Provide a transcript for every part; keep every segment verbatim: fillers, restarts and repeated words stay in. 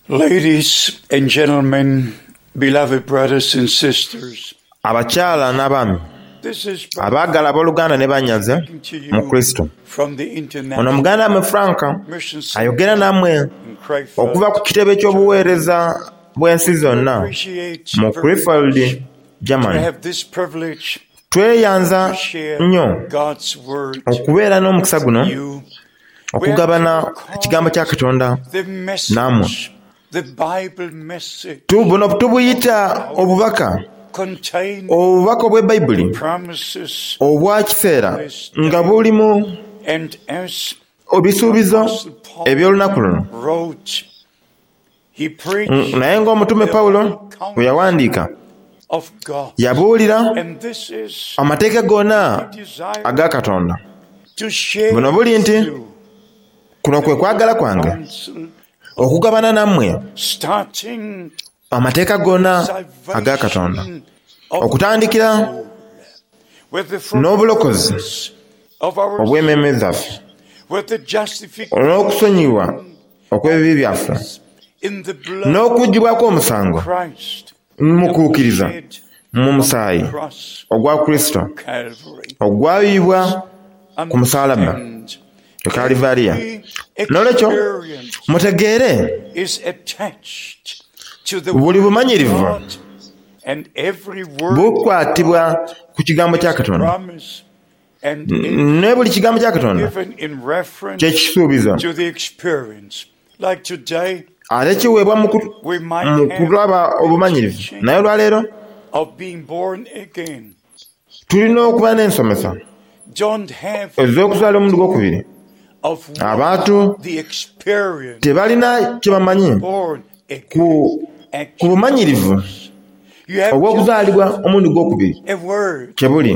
Ladies and gentlemen, beloved brothers and sisters, abakyala n'abaami abaagala abooluganda ne banyaze mu Kristo. Ono muganda mmwe Franka ayogera nammwe okuva ku kitebe ky'obuweereza bw'ensi zonna mu Krefeld, Germany. Tweyanza nnyo okubeera n'omukisa guno okugabana ekigambo kya Katonda nammwe. Buno tubuyita obubaka obubaka obw'Ebbayibuli obwa kiseera nga bulimu ebisuubizo eby'olunaku luno. Naye ng'omutume Pawulo bwe yawandiika yabuulira amateeka gonna aga Katonda. Buno buli nti kuno kwe kwagala kwange okugabana nammwe amateeka gonna aga Katonda, okutandikira n'obulokozi obw'emmeeme zaffe n'okusonyiwa okw'ebibi byaffe n'okuggyibwako omusango mu kukkiriza mu musaayi ogwa Kristo ogwayibwa ku musaalaba e Kalivaliya. N'olwekyo mutegeere buli bumanyirivu bukwatibwa ku kigambo kya Katonda, ne buli kigambo kya Katonda kye kisuubizo ate kiweebwa mu kulaba obumanyirivu. Naye olwaleero tulina okuba n'ensomesa ez'okuzaala omuntu gw'okubiri. Abantu tebalina kye bamanyi ku bumanyirivu obw'okuzaalibwa omuntu gw'okubiri kye buli.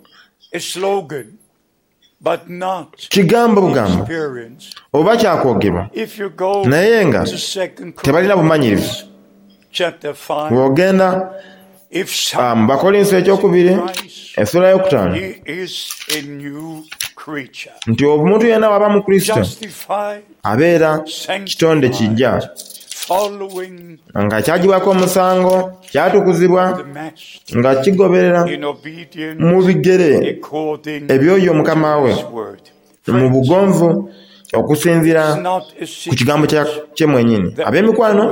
Kigambo bugambo oba kyakwogebwa, naye nga tebalina bumanyirivu. Bw'ogenda mu Bakolinso ekyokubiri essula y'okutaano nti omuntu yenna waba mu Kristo abeera kitonde kijja, nga kyagibwako omusango, kyatukuzibwa, nga kigoberera mu bigere eby'oyo Mukama we mu bugonvu okusinziira ku kigambo kye mwennyini. Ab'emikwano,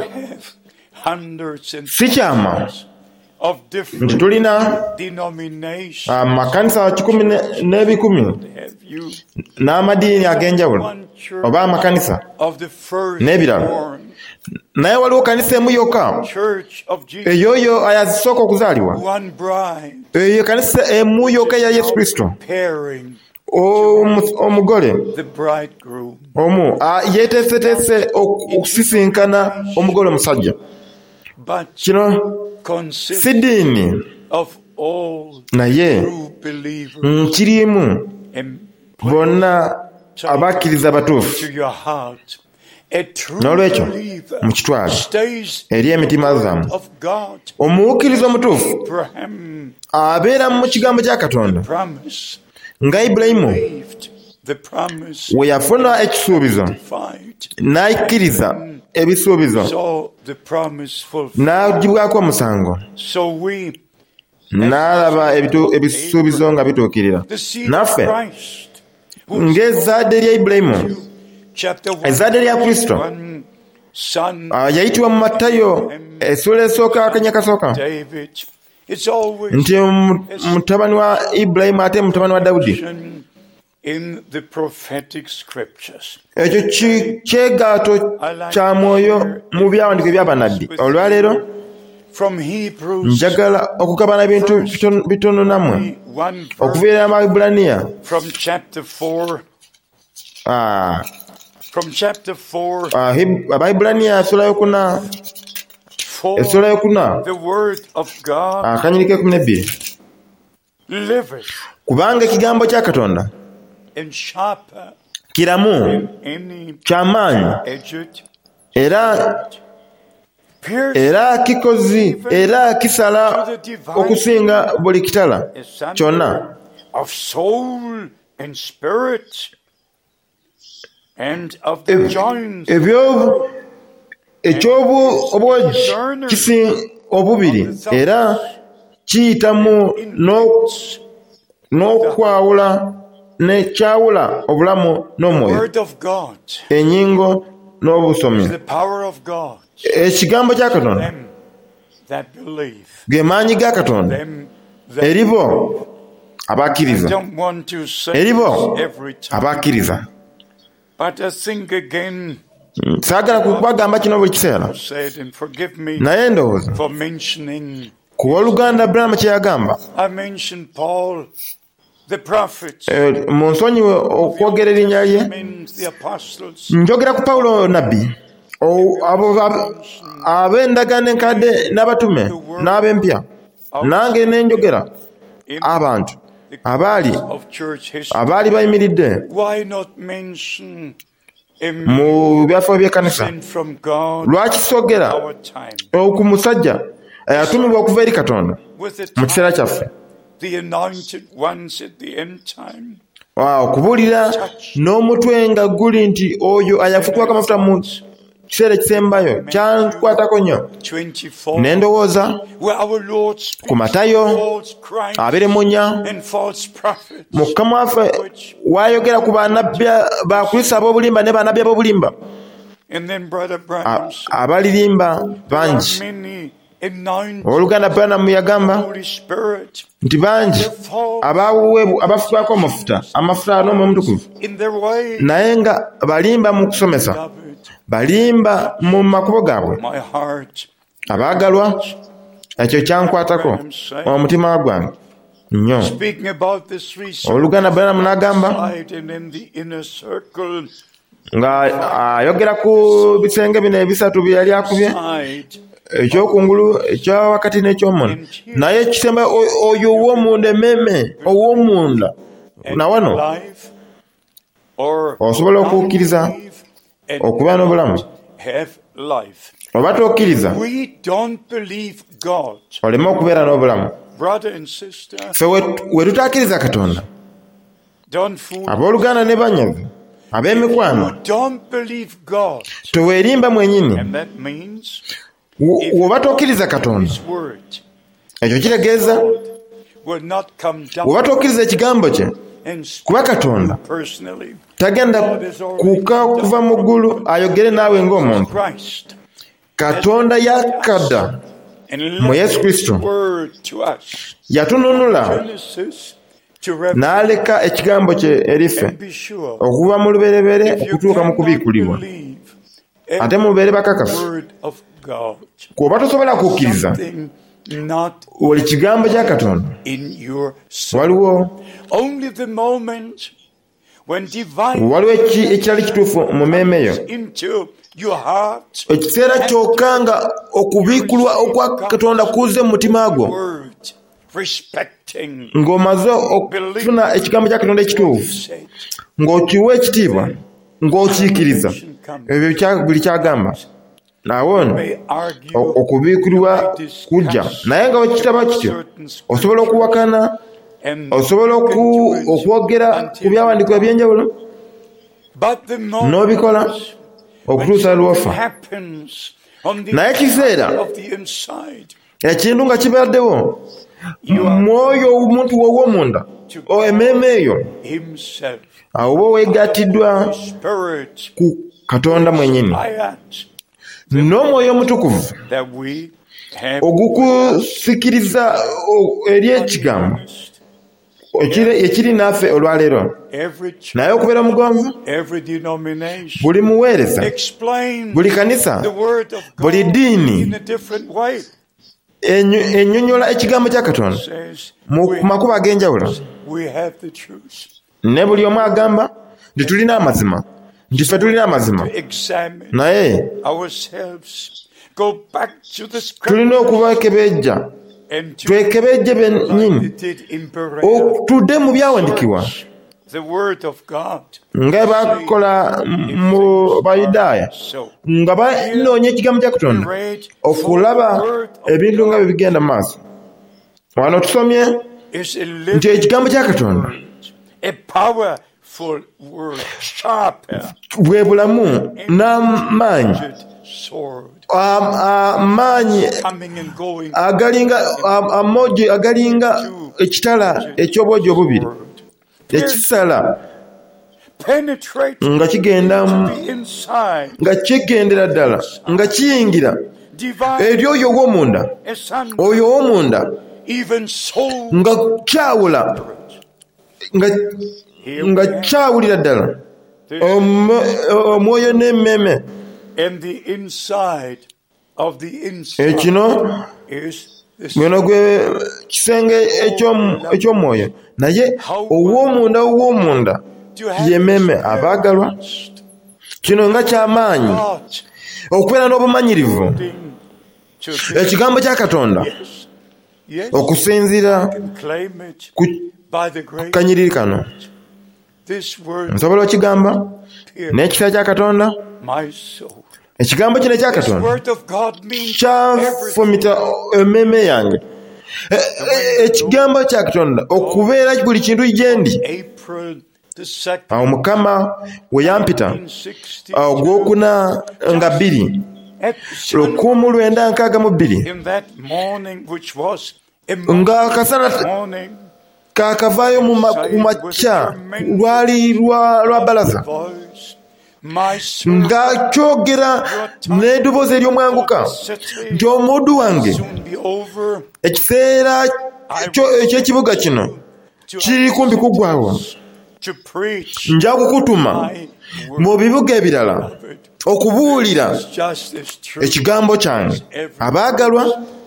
si kyama nti tulina amakanisa kikumi n'ebikumi n'amadiini ag'enjawulo oba amakanisa n'ebirala, naye waliwo kanisa emu yokka eyoyo ayazisooka okuzaalibwa, eyo kanisa emu yokka ya Yesu Kristo, omugole omu yeeteeseteese okusisinkana omugole omusajja. Kino si ddiini, naye nkirimu bonna abakkiriza batuufu. N'olwekyo mukitwale eri emitima zammwe. Omuwukkiriza omutuufu abeera mu kigambo kya Katonda nga Ibulayimu we yafuna ekisuubizo n'akkiriza ebisuubizo n'agibwako omusango n'alaba ebisuubizo nga bituukirira. Naffe ng'ezzadde lya Ibulayimu, ezzadde lya Kristo yayitibwa mu Matayo essula esooka akanyakasooka nti mutabani wa Ibulayimu ate mutabani wa Dawudi. Ekyo kyegaato kya mwoyo mu byawandiiko eby'abannabbi. Olwaleero njagala okugabana ebintu bitono nammwe okuviira mu Abaebbulaniya Abaebbulaniya essula y'okuna essula y'okuna akanyiri k'ekumi n'ebbiri. Kubanga ekigambo kya Katonda kiramu, ky'amaanyi, era era kikozi, era kisala okusinga buli kitala kyonna ebyo eky'obwogi kisi obubiri era kiyitamu n'okwawula ne kyawula obulamu n'omwoyo, ennyingo n'obusomi. Ekigambo kya Katonda ge maanyi ga Katonda eri bo abakkiriza, eri bo abakkiriza. Saagala kubagamba kino buli kiseera, naye ndowooza ku Oluganda Branham kye yagamba, mu nsonyiwe okwogera erinnya lye, njogera ku Pawulo nabbi, abo ab'endagaano enkadde n'abatume n'ab'empya, nange ne njogera abantu abaali abaali bayimiridde mu byafo by'ekkanisa. Lwaki sogera ku musajja eyatumibwa okuva eri Katonda mu kiseera kyaffe, okubuulira n'omutwe nga guli nti oyo ayafukibwako amafuta mu kiseera ekisembayo kyankwatako nnyo. Ne ndowooza ku Matayo abiri mu nnya, Mukama waffe wayogera ku bannabbi ba Kristo ab'obulimba ne bannabbi ab'obulimba, abalirimba bangi. Oluganda Branham yagamba nti bangi abafukibwako amafuta amafuta n'Omwoyo Omutukuvu, naye nga balimba mu kusomesa, balimba mu makubo gaabwe. Abaagalwa, ekyo kyankwatako omutima gwange nnyo. Oluganda Branham n'agamba nga ayogera ku bisenge bino ebisatu bye yali akubye, ekyokungulu, ekya wakati n'ekyomunda, naye ekisemba oyo ow'omunda, emmeeme ow'omunda na wano, osobola okukkiriza okuba n'obulamu oba tokkiriza oleme okubeera n'obulamu. Ffe we tutakkiriza Katonda, abooluganda ne banyazi, ab'emikwano, teweerimba mwenyini. Woba tokkiriza Katonda, ekyo kitegeeza woba tokkiriza ekigambo kye, kuba Katonda tagenda kuka kuva mu ggulu ayogere naawe ng'omuntu. Katonda yakadda mu Yesu Kristo, yatununula n'aleka ekigambo kye eriffe okuva mu lubereberye okutuuka mu kubiikulibwa. Ate mubeere bakakafu, kuba tosobola kukkiriza oli kigambo kya Katonda, waliwo waliwo ekirali kituufu mu mmeeme yo, ekiseera kyokka nga okubiikulwa okwa Katonda kuze mu mutima gwo, ng'omaze okufuna ekigambo kya Katonda ekituufu, ng'okiwa ekitiibwa, ng'okiikiriza ebyo buli kyagamba, nawo okubiikulwa kujja. Naye nga wekitaba kityo, osobola okuwakana, osobola okwogera ku byawandiikibwa eby'enjawulo n'obikola okutuusa lwofa. Naye ekiseera ekintu nga kibaddewo, mwoyo omuntu w'ow'omunda, emmeeme eyo, awo oba weegatiddwa ku Katonda mwennyini n'Omwoyo Omutukuvu ogukusikiriza eri ekigambo ekiri naffe olwaleero. Naye okubeera omugonvu, buli muweereza, buli kanisa, buli ddiini ennyonnyola ekigambo kya Katonda mu makubo ag'enjawulo, ne buli omu agamba nti tulina amazima, nti ffe tulina amazima, naye tulina okubakebejja, twekebejje bennyini, tudde mu byawandiikibwa nga bakola mu Bayudaaya, nga banoonya ekigambo kya Katonda okulaba ebintu nga bwe bigenda mu maaso. Wano tusomye nti ekigambo kya Katonda bwe bulamu n'amaanyi amaanyi agalinga amoje agalinga ekitala eky'obwogi obubiri ekisala nga kigenda nga kigendera ddala nga kiyingira eri oyo ow'omunda oyo ow'omunda nga kyawula nga kyawulira ddala omwoyo n'emmeme ekino gweno gwe kisenge eky'omwoyo naye ow'omunda ow'omunda yemmeme abaagalwa kino nga ky'amaanyi okubeera n'obumanyirivu ekigambo kya Katonda okusinziira ku kanyiriri kano nsobola okigamba n'ekisa kya Katonda ekigambo kino ekya Katonda kyafumita emmeme yange ekigambo kya Katonda okubeera buli kintu gyendi awo Mukama we yampita ogwokuna nga bbiri lukumu lwenda nkaaga mu bbiri nga akasana kakavaayo mu makya lwali lwa balaza nga kyogera n'eddoboozi ery'omwanguka nti omuddu wange ekiseera eky'ekibuga kino kiri kumpi kuggwaawo nja kukutuma mu bibuga ebirala okubuulira ekigambo kyange abaagalwa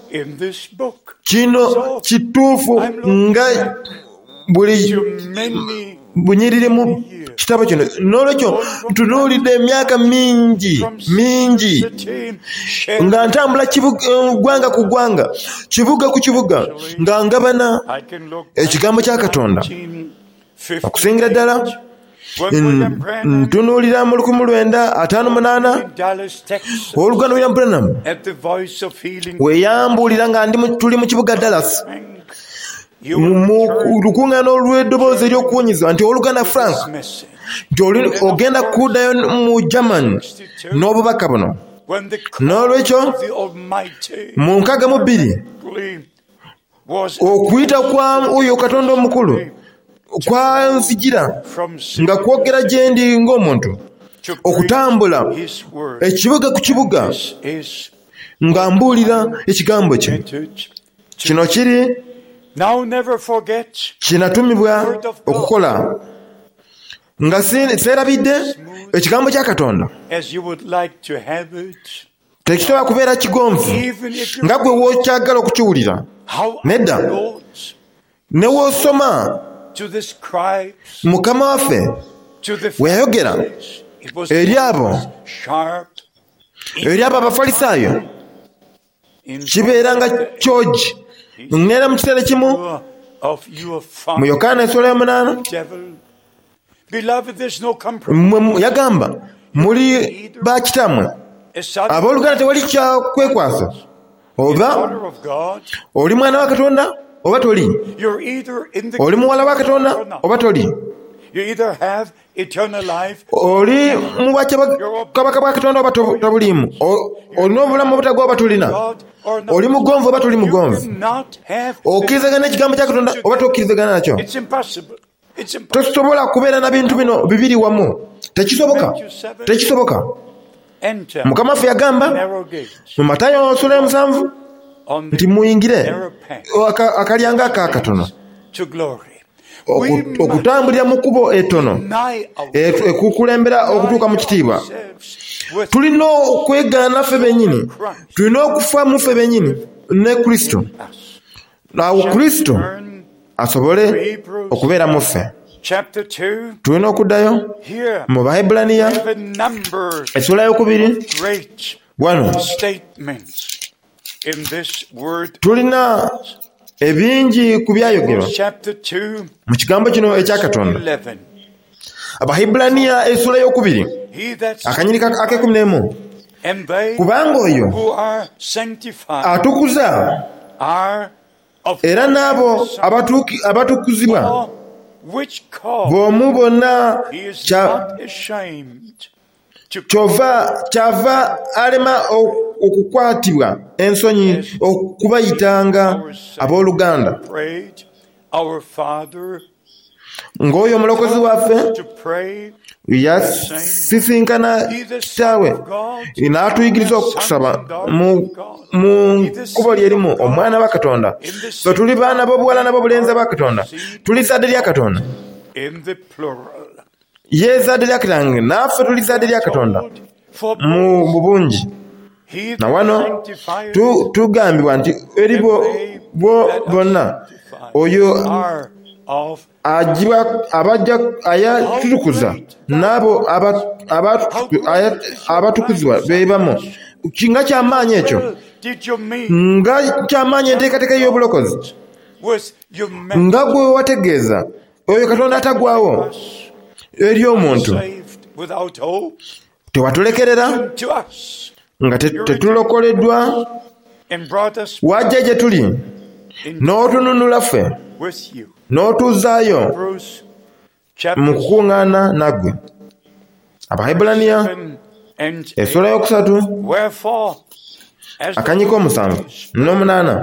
kino kituufu nga buli bunyiriri mu kitabo kino n'olwekyo ntunuulidde emyaka mingi mingi nga ntambula ggwanga ku ggwanga kibuga ku kibuga nga ngabana ekigambo kya Katonda okusingira ddala ntunuulira mu lukumi lwenda ataano munaana oluganda William Branham weyambuulira nga tuli mu kibuga Dallas mu lukuŋŋaana olw'eddoboozi ery'okuwunyiza nti oluganda Frank nti ogenda kuddayo mu German n'obubaka buno n'olwekyo mu nkaaga mu bbiri okuyita kwa oyo Katonda omukulu kwanzijira nga kwogera gye ndi ng'omuntu okutambula ekibuga ku kibuga nga mbuulira ekigambo kye kino kiri kinatumibwa okukola nga seerabidde ekigambo kya Katonda tekisobola kubeera kigonvu nga gwe wookyagala okukiwulira nedda ne woosoma Mukama waffe we yayogera eri abo eri abo Abafalisaayo kibeera nga kyogi nera mu kiseera kimu mu Yokaana essula ya munaana yagamba muli bakitammwe abooluganda tewali kyakwekwasa oba oli mwana wa Katonda oba toli oli muwala wa Katonda oba toli oli mu bwakabaka bwa Katonda oba tabuliimu olina obulamu obutagwa oba tulina oli mugonvu oba tuli mugonvu okkirizagana n'ekigambo kya Katonda oba tokkirizagana nakyo tosobola kubeera na bintu bino bibiri wamu tekisoboka tekisoboka Mukama waffe yagamba mu Matayo ssula ya musanvu nti muyingire akalyanga aka katono okutambulira mu kkubo ettono ekukulembera okutuuka mu kitiibwa tulina okwegaana ffe bennyini tulina okufa mu ffe bennyini ne Kristo awo Kristo asobole okubeera mu ffe tulina okuddayo mu Bahebulaniya essula y'okubiri wano tulina ebingi ku byayogerwa mu kigambo kino ekya Katonda. Abahebulaniya essula y'okubiri akanyiri ak'ekumi n'emu kubanga oyo atukuza era n'abo abatukuzibwa b'omu bonna kyova kyava alema okukwatibwa ensonyi okubayitanga abooluganda ng'oyo omulokozi waffe yasisinkana kitaawe n'atuyigiriza okusaba mu kkubo lyerimu omwana wa Katonda. Ffe tuli baana b'obuwala n'ab'obulenzi ba Katonda, tuli zadde lya Katonda. Ye zadde lya Katonda, naffe tuli zadde lya Katonda mu bubungi. Na wano tugambibwa nti eri bo bonna oyo ajiba abajja ayatukuza n'abo abatukuzibwa beebamu. Kinga kyamaanyi ekyo, nga kyamaanyi enteekateeka y'obulokozi, nga gwe wategeeza oyo Katonda atagwawo eri omuntu, tewatulekerera nga tetulokoleddwa, wajja gye tuli n'otununula ffe n'otuzaayo mu kukuŋŋaana naggwe. Abahebbulaniya essula yokusatu akanyiko omusanvu n'omunaana.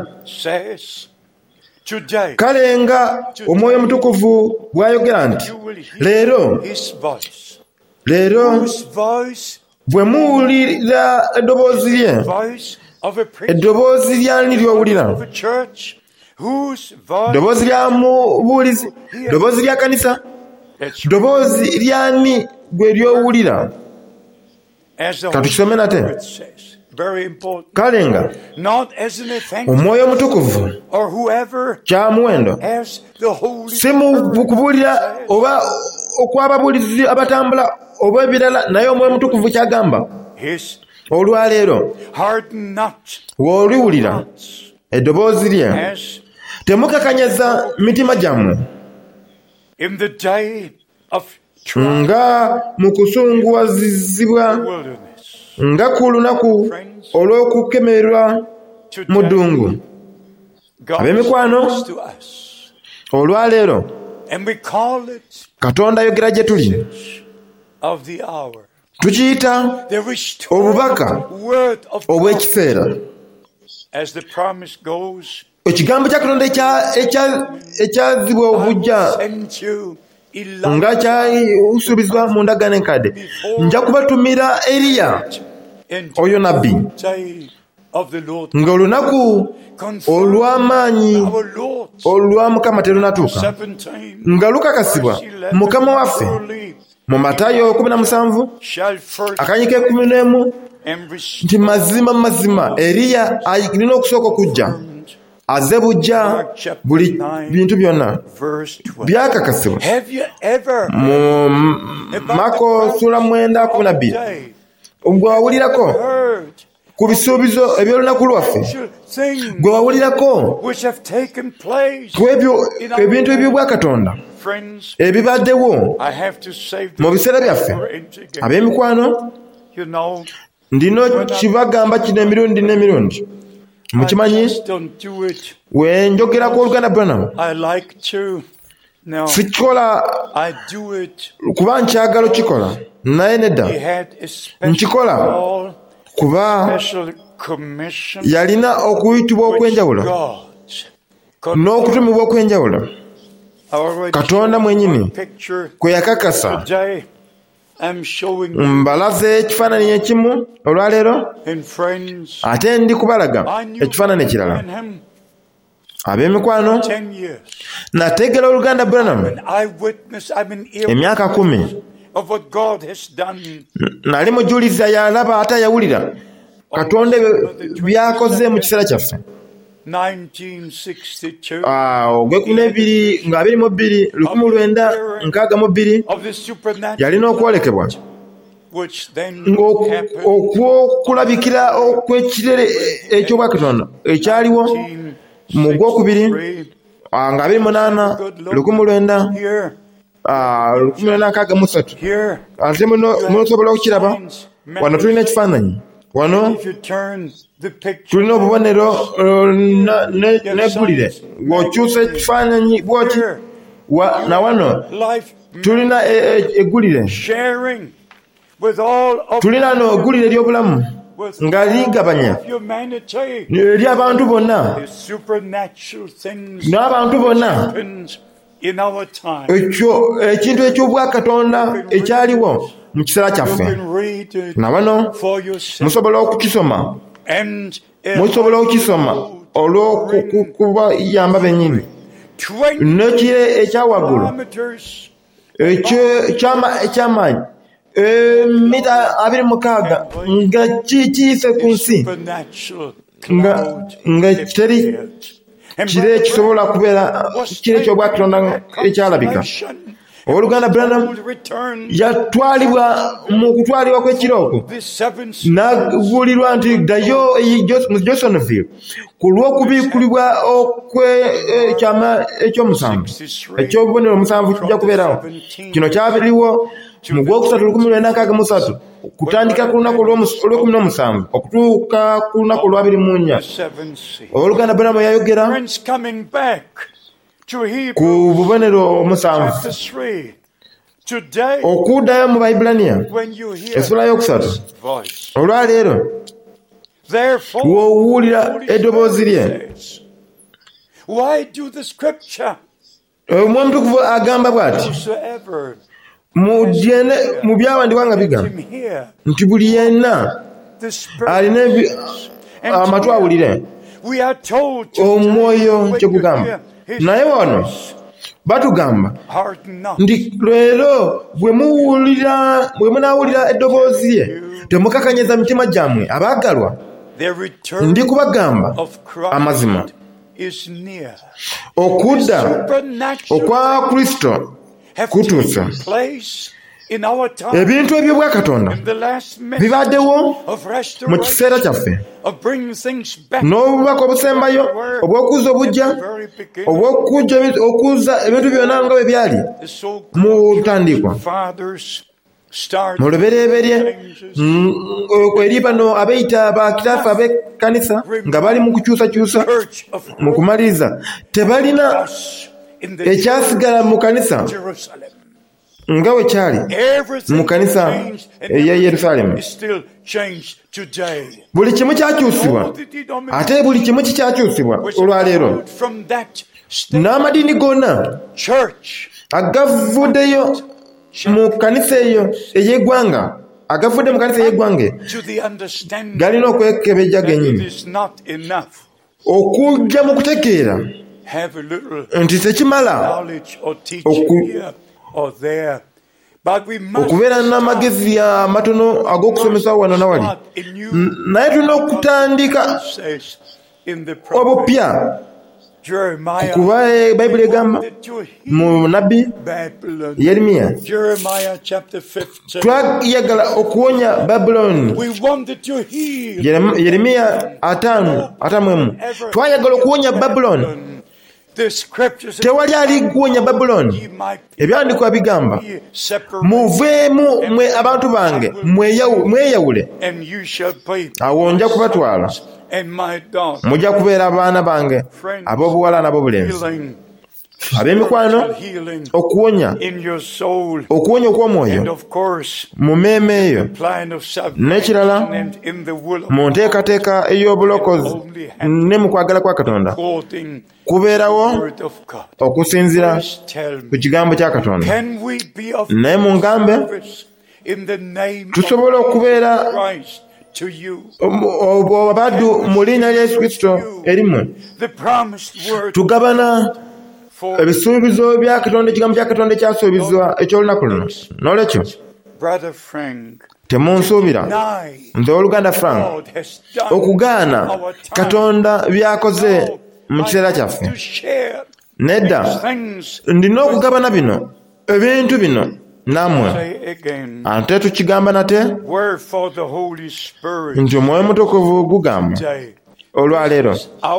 Kale nga Omwoyo Omutukuvu bw'ayogera nti leero leero bwe muwulira eddoboozi lye, eddoboozi lyani ly'owulira? Ddoboozi lya mubuulizi, ddoboozi lya kanisa, ddoboozi lyani gwe ly'owulira? Katukisome nate. Kale nga Omwoyo Omutukuvu kya muwendo si mu kubuulira oba okw'ababuulizi abatambula oba ebirala, naye Omwoyo Omutukuvu kyagamba olwaleero w'oliwulira eddoboozi lye temukakanyaza mitima gyammwe nga mu kusunguwazibwa nga ku lunaku olw'okukemererwa mu ddungu. Ab'emikwano, olwaleero Katonda ayogera gye tuli, tukiyita obubaka obw'ekiseera. Ekigambo kya Katonda ekyazibwa obujja nga kyasuubizibwa mu ndagaano enkadde, nja kubatumira Eriya oyo nabbi ng'olunaku olw'amaanyi olwa Mukama terunatuuka, nga lukakasibwa Mukama waffe mu Matayo kumi na musanvu akanyika ekumi n'emu nti mazima mazima Eriya alina okusooka okujja, azze bujja buli bintu byonna byakakasibwa mu Mako sura mwenda kumi na bbiri. Gwe wawulirako ku bisuubizo eby'olunaku lwaffe, gwe wawulirako ku ebyo ebintu eby'obwa Katonda ebibaddewo mu biseera byaffe. Ab'emikwano, ndino kibagamba kino emirundi n'emirundi, mukimanyi wenjogerako Oluganda Branham sikikola kuba nkyagala okikola, naye nedda nkikola kuba yalina okuyitibwa okwenjawulo n'okutumibwa okwenjawulo Katonda mwenyini kwe yakakasa. Mbalaze ekifaananyi ekimu olwaleero, ate ndi kubalaga ekifaananyi ekirala. Ab'emikwano, nateegera Oluganda Branham emyaka kumi, nali mujuliza yalaba ate yawulira Katonda byakoze mu kiseera kyaffe. Ogw'ekumi n'ebiri nga abiri mu bbiri lukumi lwenda nkaaga mu bbiri yalina okwolekebwa ng'okwokulabikira okw'ekirere eky'obwa Katonda ekyaliwo mu gwokubiri nga abiri munaana lukumi lwenda lukumi lwenda nkaaga mu ssatu. Ate munosobola okukiraba wano tulina ekifaananyi, wano tulina obubonero n'eggulire. Bw'okyusa ekifaananyi bw'oti na wano tulina eggulire tulina n'oggulire ery'obulamu nga ligabanya eri abantu bonna n'abantu bonna ekyo ekintu eky'obwakatonda ekyaliwo mu kiseera kyaffe na bano musobola okukisoma musobola okukisoma olw'okubayamba bennyini n'ekire ekyawaggulu ekyamaanyi mita abiri mukaaga nga kiyise ku nsi nga teri kire kisobola kubeera kire eky'obwakatonda ekyalabika. Owooluganda Branham yatwalibwa mu kutwalibwa kw'ekiro okwo n'abuulirwa nti ddayo mu Johnsonville ku lw'okubiikulibwa okw'ekyama eky'omusanvu eky'obubonero omusanvu kijja kubeerawo. Kino kyaliwo mu Gwokusatu lukumi lwenda nkaaga mu ssatu kutandika ku lunaku olw'ekumi n'omusanvu okutuuka ku lunaku olw'abiri mu nnya. Owooluganda Branham yayogera ku bubonero omusanvu okuddayo mu Baibulaniya essula y'okusatu. Olwaleero w'owulira eddoboozi lye Omwoyo Omutukuvu agamba bw'ati mu byawandiikibwa nga bigamba nti buli yenna alina amatu awulire omwoyo kye gugamba. Naye wano batugamba nti leero bwe muwulira bwe munaawulira eddoboozi lye temukakanyeza mitima gyammwe abaagalwa. Ndi kubagamba amazima okudda okwa Kristo kutuuse. Ebintu eby'obwakatonda bibaddewo mu kiseera kyaffe n'obubaka obusembayo obw'okuza obujja okuza ebintu byonna nga bwe byali mu ntandikwa mu lubereberye eri bano abeeyita bakitaffe ab'ekkanisa nga bali mu kukyusakyusa mu kumaliriza tebalina ekyasigala mu kanisa nga we kyali mu kanisa eya Yerusaalemu. Buli kimu kyakyusibwa, ate buli kimu kikyakyusibwa olwaleero. N'amadiini gonna agavuddeyo mu kanisa eyo ey'eggwanga agavudde mu kanisa ey'eggwanga galina okwekebejja gennyini okujja mu kutegeera nti tekimala okubeera n'amagezi amatono ag'okusomesa wano na wali, naye tulina okutandika obupya kuba Bayibuli egamba mu nabbi Yeremiya twayagala okuwonya Babuloni. Yeremiya ataano ataano emu twayagala okuwonya Babuloni. Tewali alikuwonya Babuloni. Ebyandikwa bigamba muveemu mwe abantu bange mweyawule awo nja kubatwala mujja kubeera abaana bange ab'obuwala n'ab'obulenzi ab'emikwano. Okuwonya okuwonya okw'omwoyo mu mmeeme eyo n'ekirala mu nteekateeka ey'obulokozi ne mu kwagala kwa Katonda kubeerawo okusinziira ku kigambo kya Katonda. Naye mu ngambe tusobola okubeera abaddu mu linnya lya Yesu Kristo erimu tugabana ebisuubizo bya Katonda, ekigambo kya Katonda ekyasuubizwa eky'olunaku luno. N'olwekyo temunsuubira nze owooluganda Frank okugaana Katonda by'akoze mu kiseera kyaffe. Nedda, ndina okugabana bino ebintu bino nammwe. Ate tukigamba nate nti Omwoyo Omutukuvu gugamba olwaleero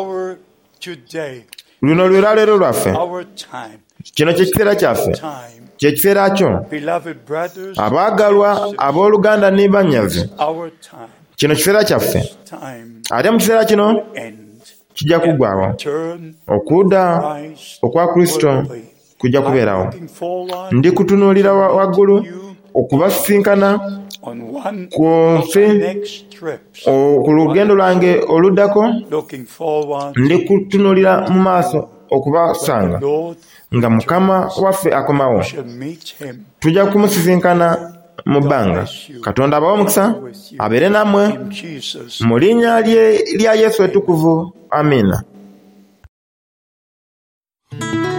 luno lwe lwaleero lwaffe, kino kye kiseera kyaffe, kye kiseera kyo. Abaagalwa abooluganda ne bannyaze, kino kiseera kyaffe. Ate mu kiseera kino kijja kuggwaawo. Okudda okwa Kristo kujja kubeerawo. Ndi kutunuulira waggulu okubasinkana ku nsi ku lugendo lwange oluddako. Ndi kutunulira mu maaso okubasanga nga Mukama waffe akomawo. Tujja kumusisinkana mu bbanga. Katonda abawe omukisa abeere nammwe mu linnya lya Yesu etukuvu. Amiina.